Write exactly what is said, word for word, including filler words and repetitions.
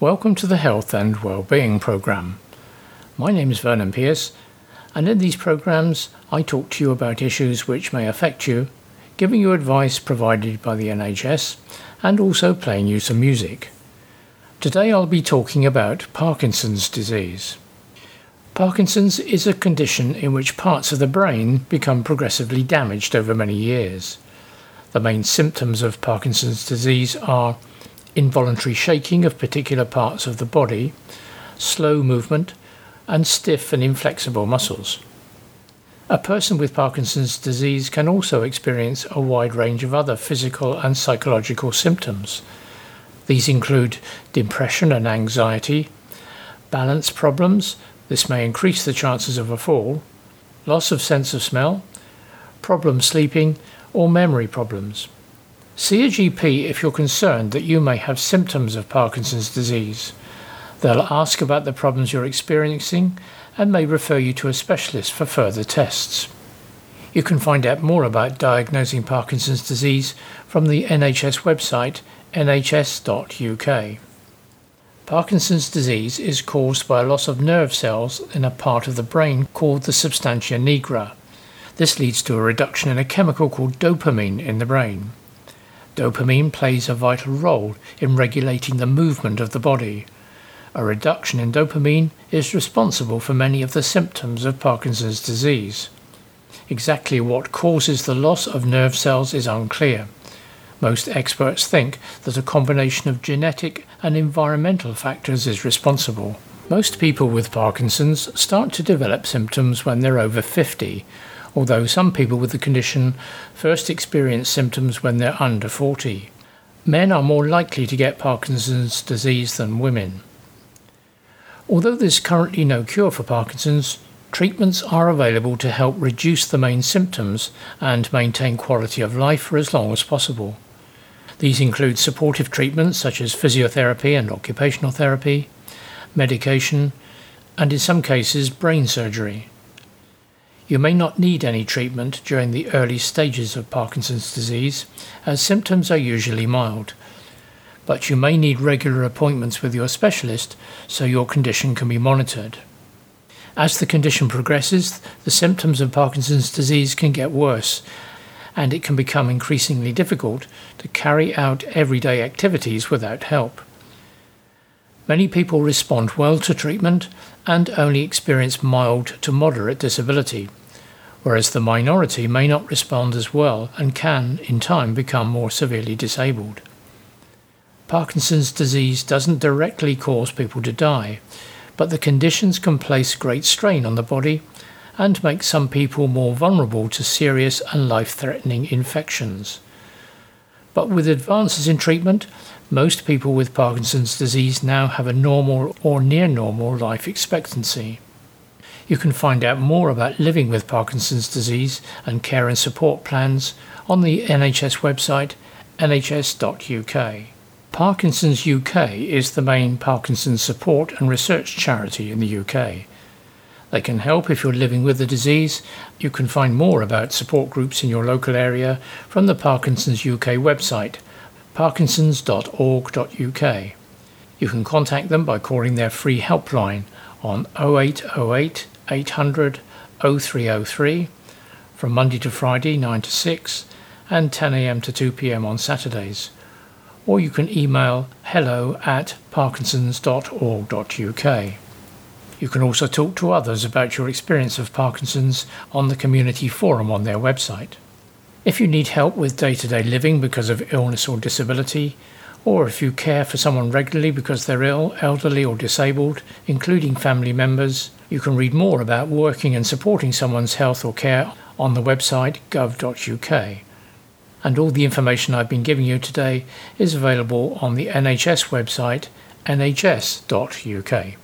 Welcome to the Health and Wellbeing Programme. My name is Vernon Pierce, and in these programmes I talk to you about issues which may affect you, giving you advice provided by the N H S, and also playing you some music. Today I'll be talking about Parkinson's disease. Parkinson's is a condition in which parts of the brain become progressively damaged over many years. The main symptoms of Parkinson's disease are involuntary shaking of particular parts of the body, slow movement, and stiff and inflexible muscles. A person with Parkinson's disease can also experience a wide range of other physical and psychological symptoms. These include depression and anxiety, balance problems, this may increase the chances of a fall, loss of sense of smell, problems sleeping, or memory problems. See a G P if you're concerned that you may have symptoms of Parkinson's disease. They'll ask about the problems you're experiencing and may refer you to a specialist for further tests. You can find out more about diagnosing Parkinson's disease from the N H S website N H S dot U K. Parkinson's disease is caused by a loss of nerve cells in a part of the brain called the substantia nigra. This leads to a reduction in a chemical called dopamine in the brain. Dopamine plays a vital role in regulating the movement of the body. A reduction in dopamine is responsible for many of the symptoms of Parkinson's disease. Exactly what causes the loss of nerve cells is unclear. Most experts think that a combination of genetic and environmental factors is responsible. Most people with Parkinson's start to develop symptoms when they're over fifty, although some people with the condition first experience symptoms when they're under forty. Men are more likely to get Parkinson's disease than women. Although there's currently no cure for Parkinson's, treatments are available to help reduce the main symptoms and maintain quality of life for as long as possible. These include supportive treatments such as physiotherapy and occupational therapy, medication, and in some cases brain surgery. You may not need any treatment during the early stages of Parkinson's disease, as symptoms are usually mild. But you may need regular appointments with your specialist so your condition can be monitored. As the condition progresses, the symptoms of Parkinson's disease can get worse, and it can become increasingly difficult to carry out everyday activities without help. Many people respond well to treatment and only experience mild to moderate disability, whereas the minority may not respond as well and can, in time, become more severely disabled. Parkinson's disease doesn't directly cause people to die, but the conditions can place great strain on the body and make some people more vulnerable to serious and life-threatening infections. But with advances in treatment, most people with Parkinson's disease now have a normal or near-normal life expectancy. You can find out more about living with Parkinson's disease and care and support plans on the N H S website N H S dot U K. Parkinson's U K is the main Parkinson's support and research charity in the U K. They can help if you're living with the disease. You can find more about support groups in your local area from the Parkinson's U K website, parkinsons dot org dot U K. You can contact them by calling their free helpline on oh eight oh eight, eight hundred, oh three oh three from Monday to Friday nine to six and ten a m to two p m on Saturdays. Or you can email hello at parkinsons dot org dot U K. You can also talk to others about your experience of Parkinson's on the community forum on their website. If you need help with day-to-day living because of illness or disability, or if you care for someone regularly because they're ill, elderly or disabled, including family members, you can read more about working and supporting someone's health or care on the website gov dot U K. And all the information I've been giving you today is available on the N H S website N H S dot U K.